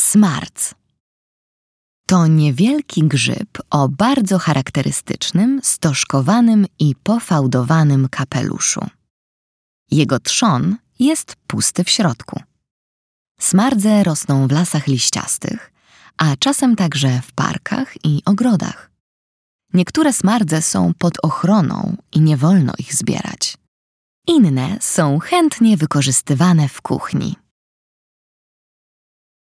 Smarc. To niewielki grzyb o bardzo charakterystycznym, stożkowanym i pofałdowanym kapeluszu. Jego trzon jest pusty w środku. Smardze rosną w lasach liściastych, a czasem także w parkach i ogrodach. Niektóre smardze są pod ochroną i nie wolno ich zbierać. Inne są chętnie wykorzystywane w kuchni.